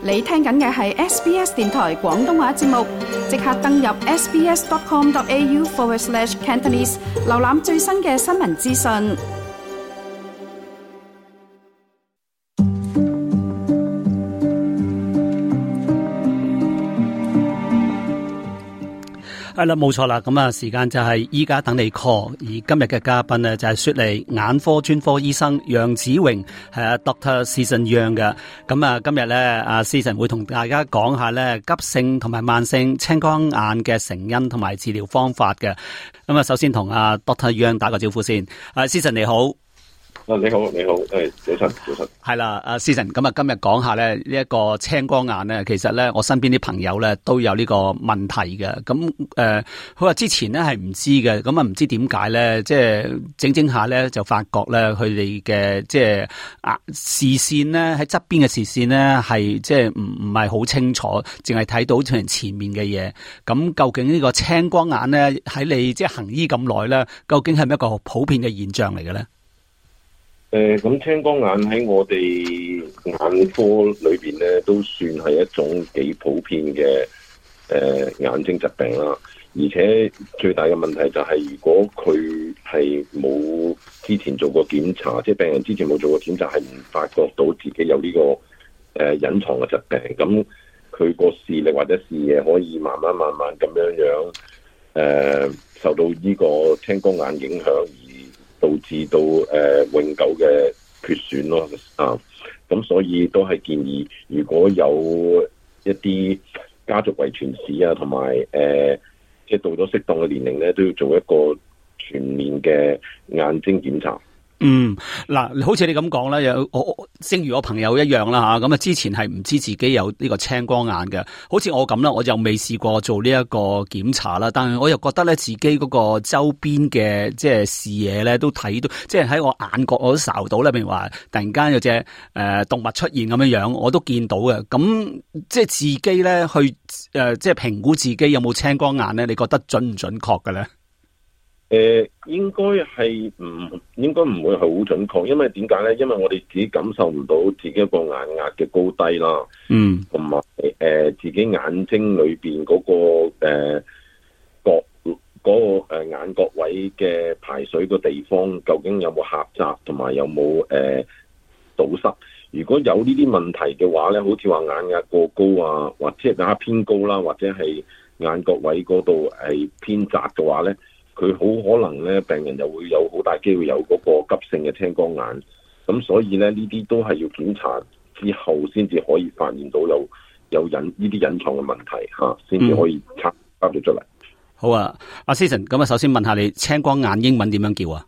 你聽緊嘅係 SBS 電台廣東話節目，即刻登入 sbs.com.au/Cantonese 瀏覽最新嘅新聞資訊。 係啦，冇錯啦。咁啊，時間就係依家等你 call。而今日嘅嘉賓呢，就係雪梨眼科專科醫生楊子榮，係啊 Dr. Season Yang 嘅。咁啊，今日咧，阿 Season 會同大家講下咧急性同埋慢性青光眼嘅成因同埋治療方法嘅。咁啊，首先同阿 Dr. Yang 打個招呼先。Season 你好。 你好，早晨。 係啦，阿 Season，咁啊，今日講下咧呢一個青光眼咧，其實咧我身邊啲朋友咧都有呢個問題嘅。咁佢話之前咧係唔知嘅，咁啊唔知點解咧，即係整下咧就發覺咧佢哋嘅即係視線咧喺側邊嘅視線咧係即係唔係好清楚，淨係睇到前面嘅嘢。咁究竟呢個青光眼咧喺你即係行醫咁耐咧，究竟係咪一個普遍嘅現象嚟嘅咧？ 咁青光眼喺我哋眼科裏邊咧，都算係一種幾普遍嘅眼睛疾病啦。而且最大嘅問題就係，如果佢係冇之前做過檢查，即係病人之前冇做過檢查，係唔發覺到自己有呢個隱藏嘅疾病，咁佢個視力或者視野可以慢慢咁樣受到呢個青光眼影響，導致到永久嘅缺損咯啊！咁所以都係建議，如果有一啲家族遺傳史啊，同埋即係到咗適當嘅年齡咧，都要做一個全面嘅眼睛檢查。 嗱，好似你咁講啦，我正如我朋友一樣啦吓，咁啊之前係唔知自己有呢個青光眼嘅，好似我咁啦，我就未試過做呢一個檢查啦，但係我又覺得咧自己嗰個周邊嘅即係視野咧都睇到，即係喺我眼角我都睄到咧，譬如話突然間有隻動物出現咁樣樣，我都見到嘅。咁即係自己咧去即係評估自己有冇青光眼咧，你覺得準唔準確嘅咧？ 應該唔會係好準確，因為點解咧？因為我哋自己感受唔到自己一個眼壓嘅高低啦，同埋自己眼睛裏邊嗰個眼角位嘅排水個地方究竟有冇狹窄，同埋有冇堵塞？如果有呢啲問題嘅話咧，好似話眼壓過高啊，或者眼壓偏高啦，或者係眼角位嗰度係偏窄嘅話咧，佢好可能咧，病人又會有好大機會有嗰個急性嘅青光眼。咁所以咧，呢啲都係要檢查之後先至可以發現到有呢啲隱藏嘅問題嚇，先至可以測到出嚟。 好啊，阿 Season， 咁啊，首先問下你青光眼英文點樣叫啊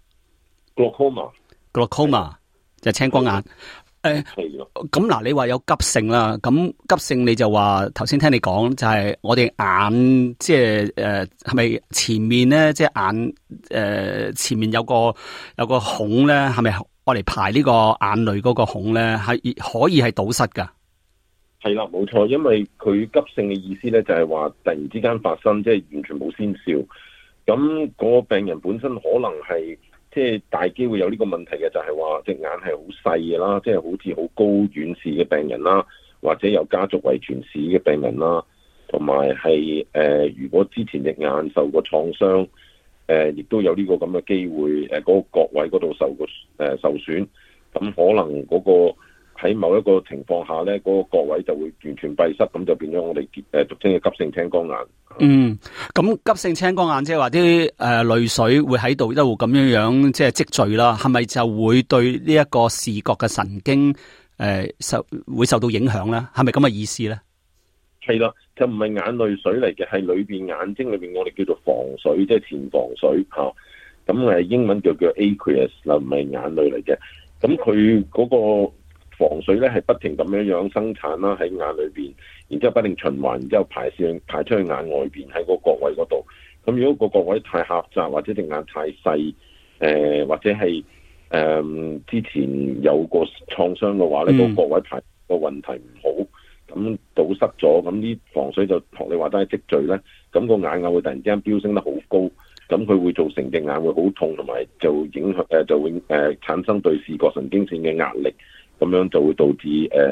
？Glaucoma 就係青光眼。咁嗱，你話有急性啦，咁急性你就話頭先聽你講就係我哋眼即係係咪前面咧，即係眼前面有個孔咧，係咪我嚟排呢個眼淚嗰個孔咧，係可以係堵塞噶？ 係啦，冇錯，因為佢急性嘅意思咧就係話突然之間發生，即係完全冇先兆，咁嗰個病人本身可能係。即係大機會有呢個問題嘅，就係話隻眼係好細嘅啦，即係好似好高遠視嘅病人啦，或者有家族遺傳史嘅病人啦，同埋係如果之前隻眼受過創傷，亦都有呢個咁嘅機會，嗰個角位嗰度受損，咁可能嗰個喺某一個情況下咧，嗰個角位就會完全閉塞，咁就變咗我哋俗稱嘅急性青光眼。 咁急性青光眼即係話啲淚水會喺度一路咁樣即係積聚啦，係咪就會對呢一個視覺嘅神經會受到影響咧？係咪咁嘅意思咧？係啦，就唔係眼淚水嚟嘅，係裏邊眼睛裏邊我哋叫做房水，即係前房水嚇。咁英文叫 aqueous 啦，唔係眼淚嚟嘅。咁佢嗰個防水咧係不停咁樣生產啦，喺眼裏邊，然之後不停循環，然之後排出去眼外邊喺個角位嗰度。咁如果個角位太狹窄，或者隻眼太細，或者係之前有個創傷嘅話咧，個角位排個問題唔好，咁堵塞咗，咁啲防水就學你話齋積聚咧，咁個眼壓會突然之間飆升得好高，咁佢會造成隻眼會好痛，同埋就影響就會產生對視覺神經線嘅壓力。咁樣就會導致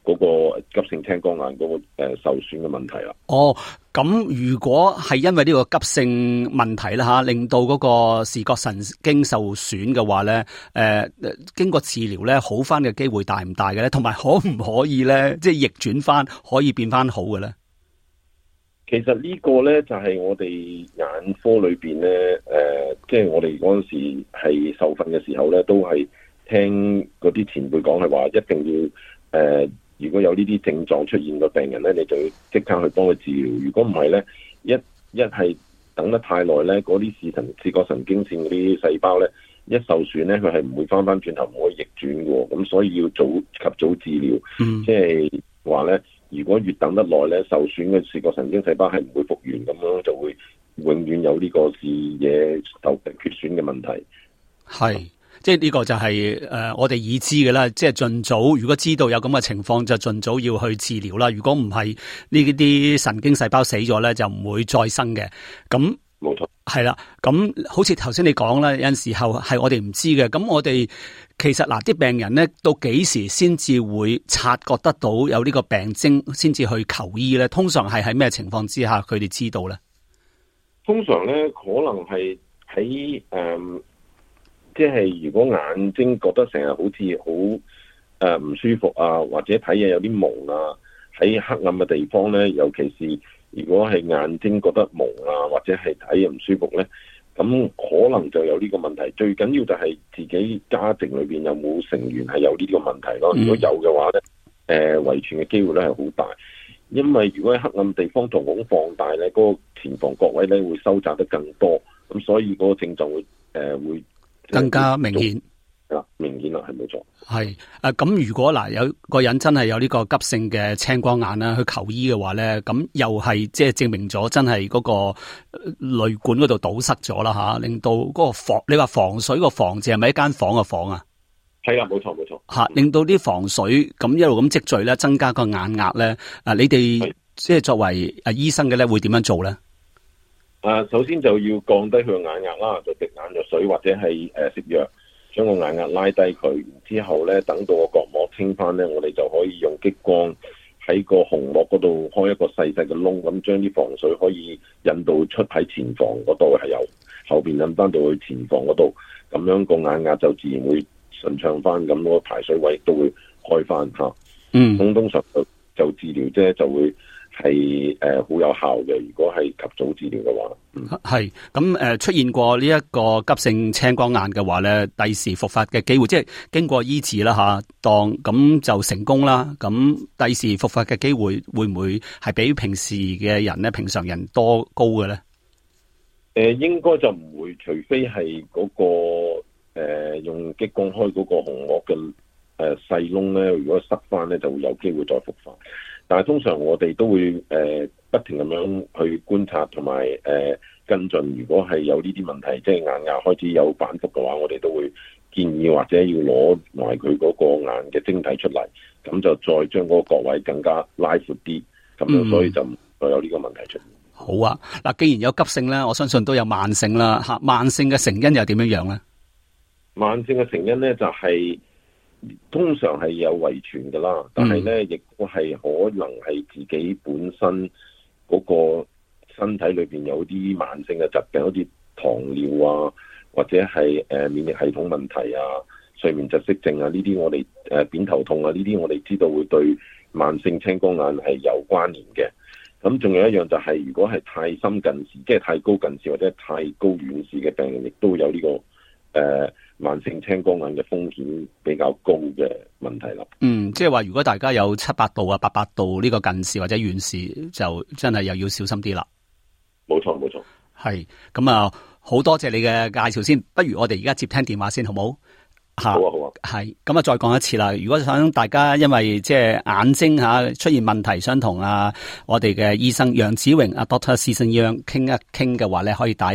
嗰個急性青光眼嗰個受損嘅問題啦。 哦，咁如果係因為呢個急性問題啦吓，令到嗰個視覺神經受損嘅話咧，經過治療咧，好翻嘅機會大唔大嘅咧？同埋可唔可以咧，即係逆轉翻，可以變翻好嘅咧？ 其實呢個咧就係我哋眼科裏邊咧，即係我哋嗰陣時係受訓嘅時候咧，都係聽嗰啲前輩講係話，一定要如果有呢啲症狀出現嘅病人咧，你就要即刻去幫佢治療。如果唔係咧，一係等得太耐咧，嗰啲視覺神經線嗰啲細胞咧，一受損咧，佢係唔會翻轉頭，唔可以逆轉嘅。咁所以要及早治療，即係話咧，如果越等得耐咧，受損嘅視覺神經細胞係唔會復原，咁樣就會永遠有呢個視野受缺損嘅問題。 係。即係呢個就係我哋已知嘅啦，即係盡早如果知道有咁嘅情況，就盡早要去治療啦。如果唔係呢啲神經細胞死咗咧，就唔會再生嘅。咁冇錯， 係啦。咁好似頭先你講啦，有陣時候係我哋唔知嘅。咁我哋其實嗱，啲病人咧到幾時先至會察覺得到有呢個病徵，先至去求醫咧？通常係喺咩情況之下佢哋知道咧？ 通常咧可能係喺即係如果眼睛覺得成日好似好唔舒服啊，或者睇嘢有啲蒙啊，喺黑暗嘅地方咧，尤其是如果係眼睛覺得蒙啊，或者係睇嘢唔舒服咧，咁可能就有呢個問題。最緊要就係自己家庭裏邊有冇成員係有呢個問題咯。如果有嘅話咧，遺傳嘅機會咧係好大，因為如果喺黑暗地方瞳孔放大咧，嗰個前房角位咧會收窄得更多，咁所以嗰個症狀會更加明顯啦，明顯啦，係冇錯。 係咁如果嗱有個人真係有呢個急性嘅青光眼啦，去求醫嘅話咧，咁又係即係證明咗真係嗰個淚管嗰度堵塞咗啦吓，令到嗰個你話防水個防字係咪一間房嘅房啊？ 係啊，冇錯冇錯吓，令到啲防水咁一路咁積聚咧，增加個眼壓咧。你哋即係作為醫生嘅咧，會點樣做咧？ 首先就要降低佢個眼壓啦，就滴眼藥水或者係食藥，將個眼壓拉低佢。然之後咧，等到個角膜清翻咧，我哋就可以用激光喺個虹膜嗰度開一個細細嘅窿，咁將啲防水可以引導出喺前房嗰度，係由後邊引翻到去前房嗰度，咁樣個眼壓就自然會順暢翻，咁個排水位都會開翻吓。咁通常就治療啫，就會係好有效嘅。如果係及早治療嘅話， 係咁出現過呢一個急性青光眼嘅話咧，第時復發嘅機會，即係經過醫治啦吓，當咁就成功啦。咁第時復發嘅機會會唔會係比平時嘅人咧，平常人多高嘅咧？ 應該就唔會，除非係嗰個用激光開嗰個虹膜嘅細窿咧，如果塞翻咧，就會有機會再復發。但係通常我哋都會不停咁樣去觀察同埋跟進。如果係有呢啲問題，即係眼壓開始有反復嘅話，我哋都會建議或者要攞埋佢嗰個眼嘅晶體出嚟，咁就再將嗰個角位更加拉闊啲，咁樣所以就唔再有呢個問題出現。 好啊，嗱，既然有急性咧，我相信都有慢性啦吓。慢性嘅成因又點樣樣咧？慢性嘅成因咧就係通常係有遺傳噶啦，但係咧亦都係可能係自己本身嗰個身體裏邊有啲慢性嘅疾病，好似糖尿啊，或者係免疫系統問題啊、睡眠窒息症啊呢啲，我哋扁頭痛啊呢啲，我哋知道會對慢性青光眼係有關聯嘅。咁仲有一樣就係，如果係太深近視，即係太高近視或者太高遠視嘅病人，亦都有呢個慢性青光眼嘅風險比較高嘅問題啦。即係話如果大家有700度啊、800度呢個近視或者遠視，就真係又要小心啲啦。冇錯冇錯，係咁啊！好多謝你嘅介紹先，不如我哋而家接聽電話先，好冇？好啊好啊，係咁啊！再講一次啦，如果想大家因為即係眼睛出現問題，想同我哋嘅醫生楊子榮Dr. Season Young 傾一傾嘅話咧，可以打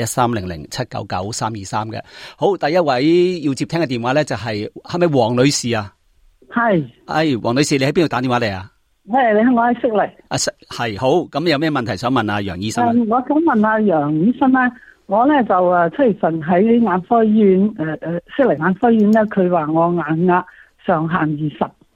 1300-799-323嘅。好，第一位要接聽嘅電話咧就係咪黃女士啊？係，黃女士，你喺邊度打電話嚟啊？係，你我喺悉尼。係好，咁有咩問題想問楊醫生？我想問下楊醫生啦。我咧就7月份喺眼科醫院悉尼眼科醫院咧，佢話我眼壓上限20，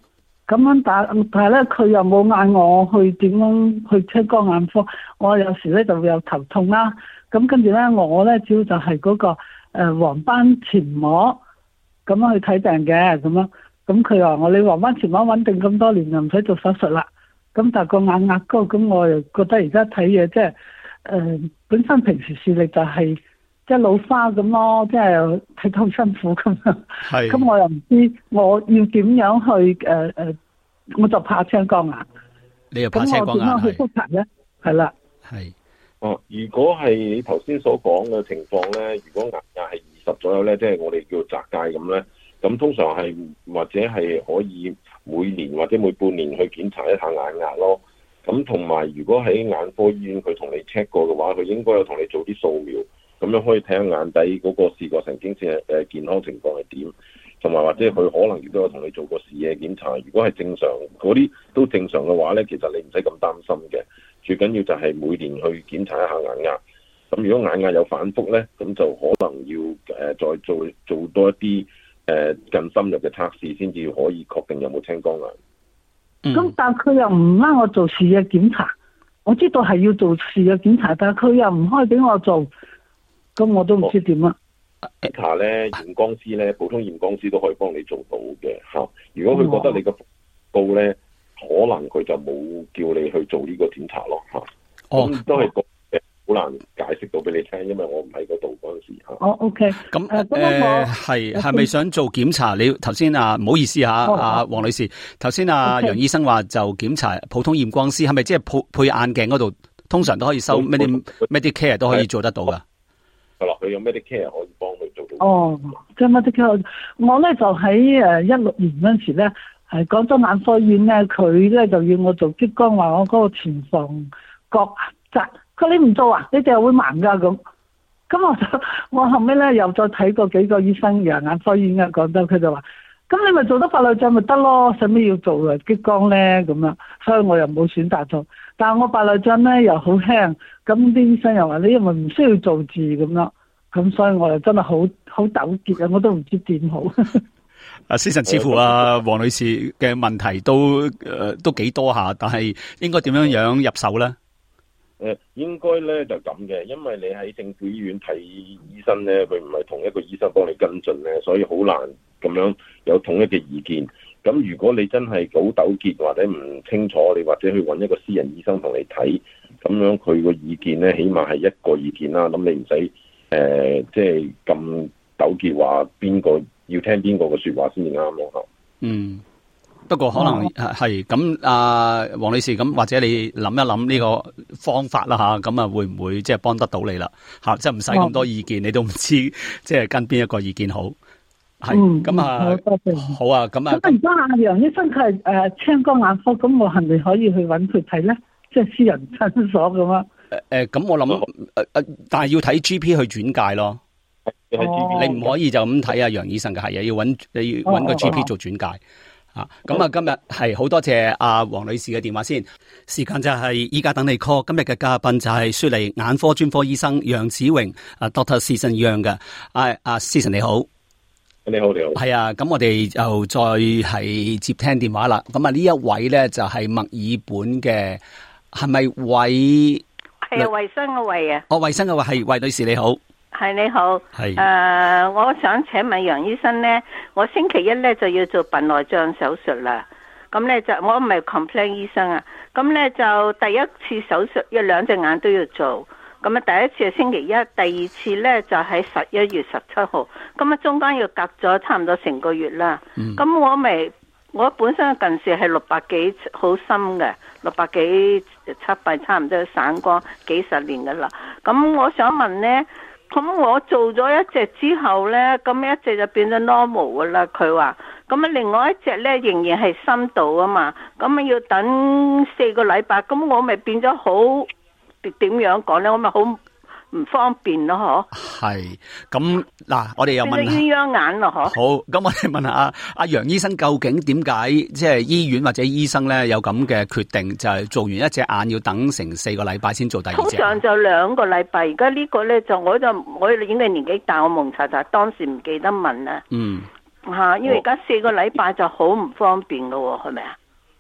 咁樣但係咧，佢又冇嗌我去點樣去青光眼科，我有時咧就會有頭痛啦。咁跟住咧，我咧主要就係嗰個黃斑前膜咁樣去睇病嘅咁樣。咁佢話你黃斑前膜穩定咁多年，就唔使做手術啦。咁但係個眼壓高，咁我又覺得而家睇嘢即係本身平時視力就係即係老花咁咯，即係睇得好辛苦咁樣。係。咁我又唔知我要點樣去我就怕青光眼。 你又怕青光眼？ 咁我點樣去復查咧？係啦。 係。 如果係你頭先所講嘅情況咧，如果眼壓係20左右咧，即係我哋叫窄界咁咧，咁通常係或者係可以每年或者每半年去檢查一下眼壓咯。咁同埋如果喺眼科醫院佢同你 check 過嘅話，佢應該有同你做啲掃描，咁樣可以睇下眼底嗰個視覺神經線嘅健康情況係點，同埋或者佢可能亦都有同你做過視野檢查。如果係正常，嗰啲都正常嘅話咧，其實你唔使咁擔心嘅。最緊要就係每年去檢查一下眼壓。咁如果眼壓有反覆咧，咁就可能要再做多一啲更深入嘅測試，先至可以確定有冇青光眼。 咁但佢又唔拉我做視野檢查，我知道係要做視野檢查，但係佢又唔開俾我做，咁我都唔知點啊。 檢查咧，驗光師咧，普通驗光師都可以幫你做到嘅嚇。如果佢覺得你個高咧，可能佢就冇叫你去做呢個檢查咯嚇。咁都係好難解釋到俾你聽，因為我唔喺嗰度嗰陣時嚇。 OK。 咁係咪想做檢查？你頭先唔好意思嚇，黃女士，頭先楊醫生話就檢查普通驗光師，係咪即係配眼鏡嗰度通常都可以收 Medicare 都可以做得到㗎？ 係啦，佢有 Medicare 可以幫佢做到。 即係 Medicare，我咧就喺16年嗰陣時咧，係廣州眼科醫院咧，佢咧就要我做激光，話我嗰個前房角窄。佢你唔做啊？你哋係會盲㗎咁。咁我後尾咧又再睇過幾個醫生，眼科醫院嘅廣州，佢就話：咁你咪做得白內障咪得咯，使咩要做激光咧？咁樣，所以我又冇選擇做。但係我白內障咧又好輕，咁啲醫生又話你因為唔需要做字咁樣，咁所以我又真係好糾結啊！我都唔知點好。 司晨似乎黃女士嘅問題都幾多下，但係應該點樣入手咧？ 應該咧就咁嘅，因為你喺政府醫院睇醫生咧，佢唔係同一個醫生幫你跟進咧，所以好難咁樣有統一嘅意見。咁如果你真係好糾結或者唔清楚，你或者去揾一個私人醫生同你睇，咁樣佢個意見咧，起碼係一個意見啦。咁你唔使即係咁糾結話邊個要聽邊個嘅説話先至啱咯。 不過可能係咁，黃女士咁，或者你諗一諗呢個方法啦嚇，咁會唔會即係幫得到你啦嚇？即係唔使咁多意見，你都唔知即係跟邊一個意見好。係咁好啊，咁啊。咁而家楊醫生佢係青光眼科，咁我係咪可以去揾佢睇咧？即係私人診所咁啊？ 咁我諗但係要睇 GP 去轉介咯。你唔可以就咁睇楊醫生嘅，係啊，要揾個 GP 做轉介。咁今日係好多謝黃女士嘅電話先，時間就係依家等你 call。今日嘅嘉賓就係雪梨眼科專科醫生楊子榮，Dr. Season Young 嘅。Season 你好， 你好。 係啊，咁我哋就再係接聽電話啦。咁呢一位咧就係墨爾本嘅，係咪衛？係衛生嘅衛啊。 衛生嘅衛係衛女士你好。 係你好， 係我想請問楊醫生呢，我星期一呢就要做白內障手術啦。咁呢就我唔係 complain 醫生啊。咁呢就第一次手術兩隻眼都要做。咁啊，第一次係星期一，第二次呢就喺11月17號。咁啊，中間要隔咗差唔多成個月啦。咁我本身近視係600幾，好深嘅，600幾700，差唔多散光幾十年噶啦。咁我想問呢。咁我做咗一隻之後呢，咁一隻就變咗 normal 噶啦。佢話，咁另外一隻呢仍然係深度啊嘛，咁要等4個禮拜，咁我咪變咗好點樣講呢？我咪好唔方便咯， 係咁嗱，我哋又問下鴛鴦眼咯， 好，咁我哋問下阿楊醫生，究竟點解即係醫院或者醫生咧有咁嘅決定，就係做完一隻眼要等成4個禮拜先做第二隻？ 通常就2個禮拜，而家呢個咧就我應該年紀大，我蒙查查，當時唔記得問啦。因為而家4個禮拜就好唔方便咯，係咪啊？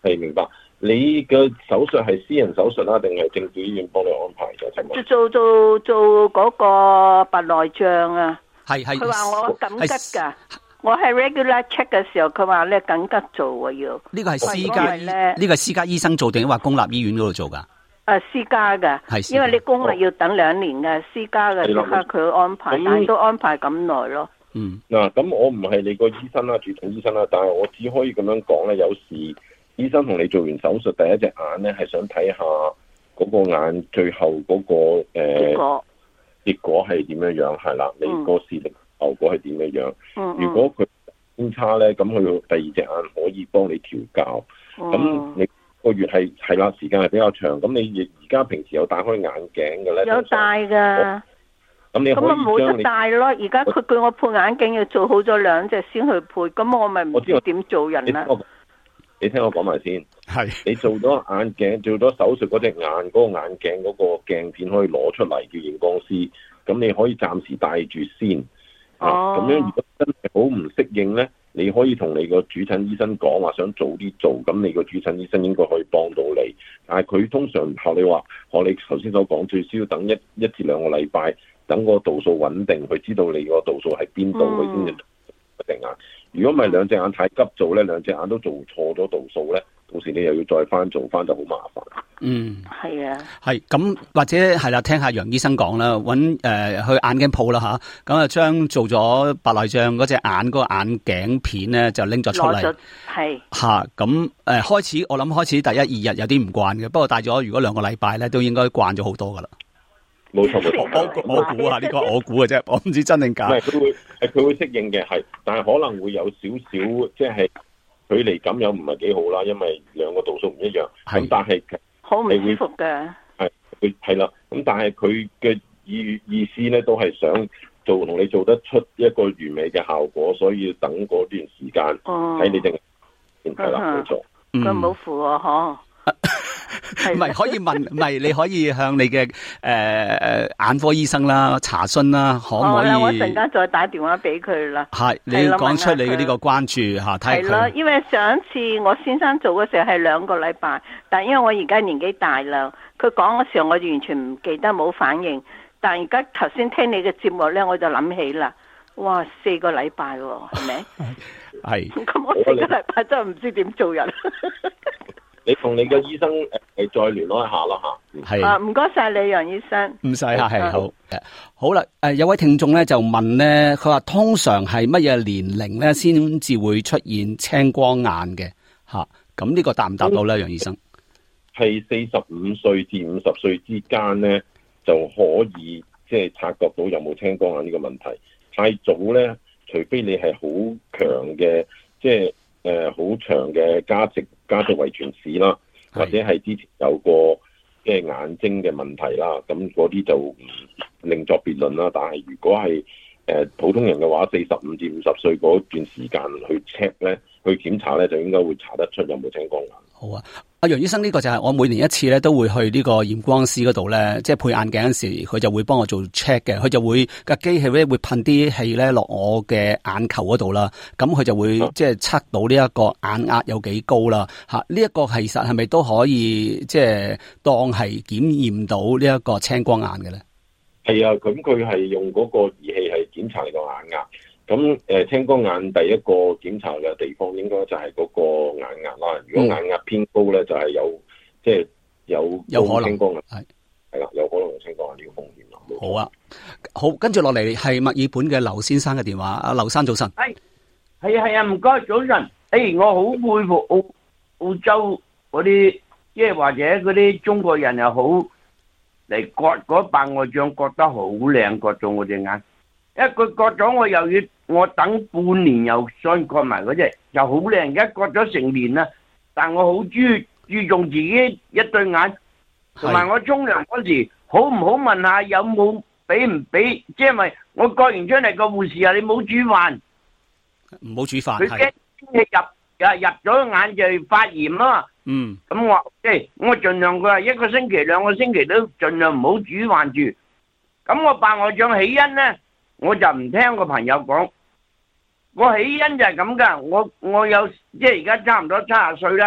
係明白。你嘅手術係私人手術啦，定係政府醫院幫你安排嘅？請問做嗰個白內障啊？ 係。 佢話我緊急㗎，我係 regular check 嘅時候，佢話咧緊急做喎要。 呢個係私家醫生做定話公立醫院嗰度做㗎？ 私家㗎，因為你公立要等2年嘅，私家嘅即刻佢安排，但係都安排咁耐咯。 嗱，咁我唔係你個醫生啦，主診醫生啦，但係我只可以咁樣講咧。有時醫生同你做完手術，第一隻眼咧係想睇下嗰個眼最後嗰個結果係點樣樣，係啦，你個視力效果係點樣樣。如果佢偏差咧，咁佢第二隻眼可以幫你調校。咁你個月係啦，時間係比較長。咁你而家平時有戴開眼鏡嘅咧？有戴㗎。咁我冇得戴咯。而家佢叫我配眼鏡，要做好咗2隻先去配。咁我咪唔知點做人啦。 你聽我講埋先。係。你做咗眼鏡，做咗手術嗰隻眼嗰個眼鏡嗰個鏡片可以攞出嚟叫驗光師。咁你可以暫時戴住先。咁樣如果真係好唔適應咧，你可以同你個主診醫生講話想早啲做，咁你個主診醫生應該可以幫到你。但係佢通常學你頭先所講，最少要等一至2個禮拜，等個度數穩定，佢知道你個度數喺邊度，佢先至一隻眼。如果唔係2隻眼太急做咧，2隻眼都做錯咗度數咧，到時你又要再翻做翻就好麻煩。 係啊， 係咁或者係啦，聽下楊醫生講啦，揾去眼鏡鋪啦吓，咁啊將做咗白內障嗰隻眼嗰個眼鏡片咧就拎咗出嚟， 係吓咁開始我諗開始第1、2日有啲唔慣嘅，不過戴咗如果2個禮拜咧都應該慣咗好多噶啦。 冇錯， 我估下呢個我估嘅啫，我唔知真定假。 唔係佢會適應嘅，係，但係可能會有少少即係距離感又唔係幾好啦，因為2個度數唔一樣。咁但係好唔舒服嘅。 係啦，咁但係佢嘅意思咧都係想同你做得出一個完美嘅效果，所以要等嗰段時間睇你定係啦去做。 佢冇符喎，嗬。 唔係可以問，唔係你可以向你嘅眼科醫生啦查詢啦，可唔可以？ 我陣間再打電話俾佢啦。 係你要講出你嘅呢個關注吓，睇下佢。係咯， 因為上一次我先生做嘅時候係2個禮拜，但因為我而家年紀大啦，佢講嘅時候我完全唔記得冇反應，但而家頭先聽你嘅節目咧，我就諗起啦，哇，4個禮拜喎，係咪？ 係。 咁我4個禮拜真係唔知點做人。 你同你嘅醫生再聯絡一下啦吓。 係。 唔該晒你楊醫生。 唔使客氣，好。好啦，有位聽眾咧就問咧，佢話通常係乜嘢年齡咧先至會出現青光眼嘅吓？咁呢個答唔答到咧，楊醫生？ 係45歲至50歲之間咧就可以即係察覺到有冇青光眼呢個問題。太早咧，除非你係好強嘅，即係好長嘅家族遺傳史啦，或者係之前有過即係眼睛嘅問題啦，咁嗰啲就另作別論啦。但係如果係普通人嘅話，45至50歲嗰段時間去 check 咧，去檢查咧，就應該會查得出有冇青光眼。 好啊，阿楊醫生，呢個就係我每年一次咧都會去呢個驗光師嗰度咧，即係配眼鏡嗰時，佢就會幫我做 check 嘅，佢就會個機器咧會噴啲氣咧落我嘅眼球嗰度啦，咁佢就會即係測到呢一個眼壓有幾高啦，吓呢一個其實係咪都可以即係當係檢驗到呢一個青光眼嘅咧？ 係啊，咁佢係用嗰個儀器係檢查你個眼壓。咁青光眼第一個檢查嘅地方應該就係嗰個眼壓啦。如果眼壓偏高咧，就係有可能青光眼，係啦，有可能有青光眼呢個風險啦。 好啊，好，跟住落嚟係墨爾本嘅劉先生嘅電話。阿劉生早晨。 係啊，唔該早晨。我好佩服澳洲嗰啲，即係或者嗰啲中國人又好嚟割嗰白內障，割得好靚，割到我隻眼。佢割咗，我又要我等半年又再割埋嗰隻，就好靚。而家割咗成年啦，但我好注重自己一對眼，同埋我沖涼嗰時，好唔好問下有冇俾唔俾？即係咪我割完出嚟個護士啊？你冇煮飯， 唔好煮飯。 佢驚空氣入咗眼就發炎啦。咁我盡量，佢話1個星期、2個星期都盡量唔好煮飯住。咁我白內障起因咧？我就唔聽個朋友講，我起因就係咁噶。我有即係而家差唔多70歲啦。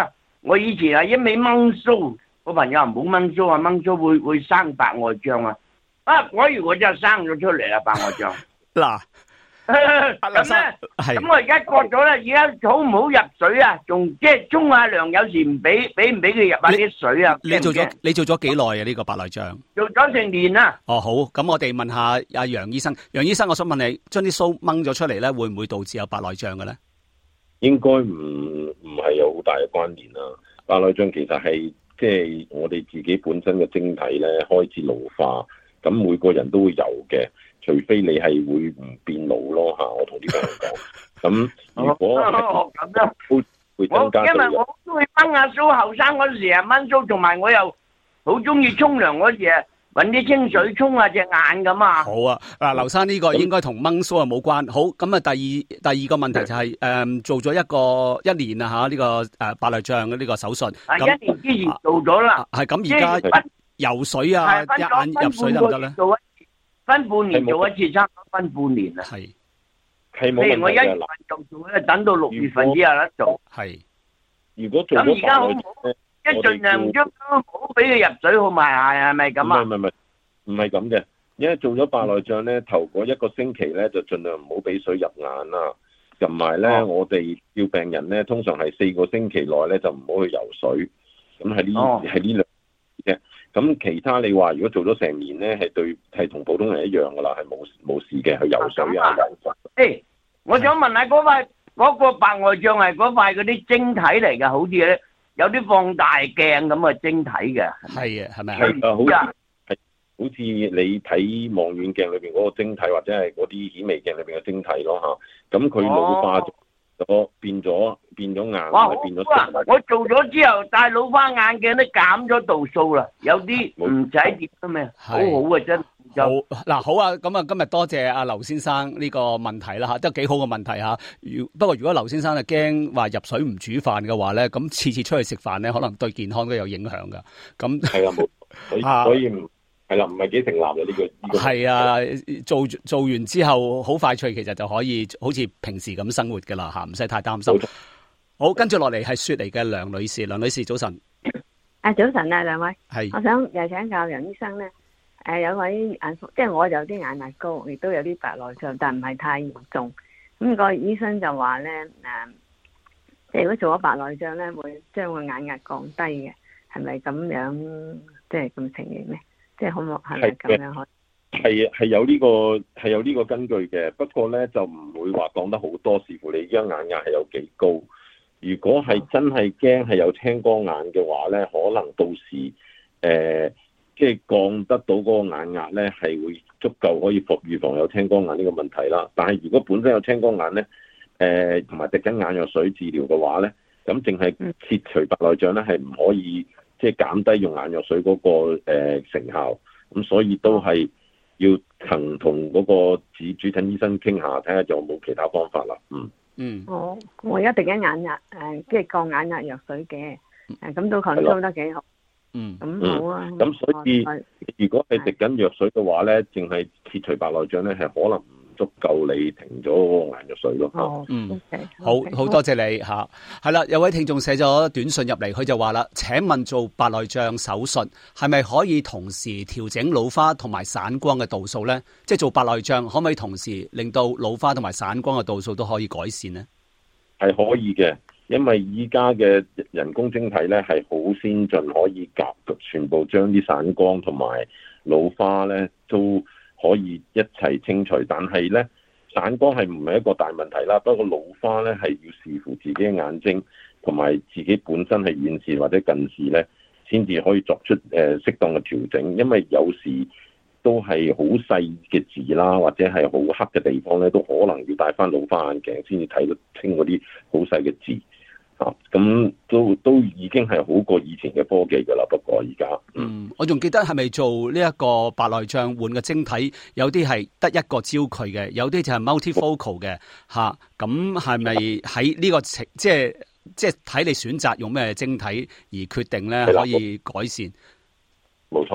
我以前係一味掹鬚，我朋友唔好掹鬚啊，掹鬚會生白內障啊！果然我就生咗出嚟啦，白內障。 嗱， 咁咧，咁我而家割咗咧，而家好唔好入水啊？仲即係沖下涼，有時唔俾佢入下啲水啊？ 你做咗幾耐啊？呢個白內障做咗成年啦。 哦，好，咁我哋問下阿楊醫生。楊醫生，我想問你，將啲鬚掹咗出嚟咧，會唔會導致有白內障嘅咧？ 應該唔係有好大嘅關聯啦。白內障其實係即係我哋自己本身嘅晶體咧開始老化，咁每個人都會有嘅，除非你係會唔變老咯嚇。我同啲朋友講，咁如果咁樣會增加。 因為我好中意掹下鬚，後生嗰時啊掹鬚，同埋我又好中意沖涼嗰時啊揾啲清水沖下隻眼咁啊。 好啊，嗱，劉生呢個應該同掹鬚啊冇關。好，咁啊第二個問題就係做咗一年啊嚇呢個白內障嘅呢個手術。 1年之前做咗啦。 係咁而家游水啊，一眼入水得唔得咧？ 分半年做一次，差唔多分半年啦。 係冇問題嘅。 譬如我1月份做咧，等到6月份之後咧做。 係。 如果做咗咁而家好唔好？即係盡量將唔好俾佢入水，好埋係咪咁啊？ 唔係咁嘅，因為做咗白內障咧，頭嗰1個星期咧就盡量唔好俾水入眼啦。同埋咧，我哋叫病人咧，通常係4個星期內咧就唔好去游水。咁係呢兩嘅。咁其他你話如果做咗成年咧，係同普通人一樣噶啦，係冇事嘅，去游水啊。 我想問下嗰個白內障係嗰塊嗰啲晶體嚟㗎，好似咧有啲放大鏡咁嘅晶體嘅。 係啊，係咪？ 係好似你睇望遠鏡裏邊嗰個晶體，或者係嗰啲顯微鏡裏邊嘅晶體咯嚇。咁佢老化咗，變咗硬， 哇！ 變咗。 我做咗之後戴老花眼鏡都減咗度數啦，有啲唔使點啊咩，好好啊真。 好嗱，好啊，咁啊，今日多謝阿劉先生呢個問題啦嚇，都幾好嘅問題嚇。不過如果劉先生係驚話入水唔煮飯嘅話咧，咁次次出去食飯咧，可能對健康都有影響噶。咁係啊，所以係啦，唔係幾成立嘅呢個。係啊，做完之後好快脆，其實就可以好似平時咁生活噶啦嚇，唔使太擔心。好，跟住落嚟係雪梨嘅梁女士，梁女士早晨。 早晨啊，兩位。 係。 我想又請教楊醫生咧。有位眼科，即係我有啲眼壓高，亦都有啲白內障，但唔係太嚴重。咁個醫生就話咧，即係如果做咗白內障咧，會將個眼壓降低嘅，係咪咁樣？即係咁情形咧？即係可唔可係咪咁樣可以？ 係有呢個根據嘅，不過咧就唔會話降得好多，視乎你而家眼壓係有幾高。如果係真係驚係有青光眼嘅話咧，可能到時即係降得到嗰個眼壓咧，係會足夠可以預防有青光眼呢個問題啦。但係如果本身有青光眼咧，同埋滴緊眼藥水治療嘅話咧，咁淨係切除白內障咧，係唔可以即係減低用眼藥水嗰個成效。咁所以都係要同嗰個主診醫生傾下，睇下有冇其他方法啦。 我而家滴緊眼壓，即係降眼壓藥水嘅，咁都求你做得幾好。咁好啊！ 咁所以如果係滴緊藥水嘅話咧，淨係切除白內障咧，係可能唔足夠你停咗嗰個眼藥水咯。 好多謝你嚇。係啦，有位聽眾寫咗短信入嚟，佢就話啦：請問做白內障手術係咪可以同時調整老花同埋散光嘅度數咧？即係做白內障可唔可以同時令到老花同埋散光嘅度數都可以改善呢？ 係可以嘅。因為依家嘅人工晶體咧係好先進，可以夾全部將啲散光同埋老花咧都可以一齊清除。但係咧散光係唔係一個大問題啦，不過老花咧係要視乎自己嘅眼睛同埋自己本身係遠視或者近視咧，先至可以作出適當嘅調整。因為有時都係好細嘅字啦，或者係好黑嘅地方咧，都可能要戴翻老花眼鏡先至睇得清嗰啲好細嘅字。咁都已經係好過以前嘅科技噶啦。不過而家， 我仲記得係咪做呢一個白內障換嘅晶體，有啲係得一個焦距嘅，有啲就係 multifocal 嘅嚇。咁係咪喺呢個即係睇你選擇用咩晶體而決定咧，可以改善？ 冇錯。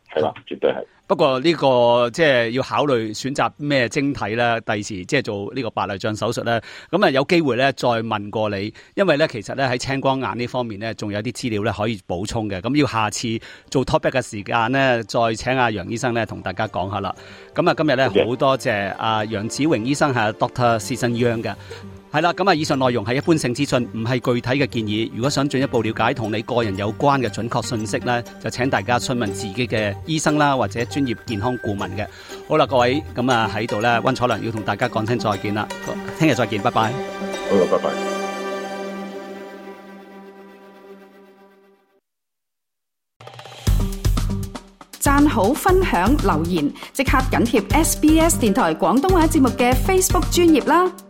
係啦，絕對係。 不過呢個即係要考慮選擇咩晶體咧，第時即係做呢個白內障手術咧，咁啊有機會咧再問過你，因為咧其實咧喺青光眼呢方面咧，仲有啲資料咧可以補充嘅，咁要下次做 topic 嘅時間咧，再請阿楊醫生咧同大家講下啦。咁啊今日咧好多謝阿楊子榮醫生係 Dr. Season Young 嘅。係啦，咁啊，以上內容係一般性資訊，唔係具體嘅建議。如果想進一步了解同你個人有關嘅準確信息呢，就請大家詢問自己嘅醫生啦，或者專業健康顧問嘅。好啦，各位，咁啊喺度呢，溫楚良要同大家講聲再見啦，聽日再見，拜拜。 好，拜拜。 讚好、分享、留言，即刻緊貼SBS 電台廣東話節目嘅 Facebook 專頁啦！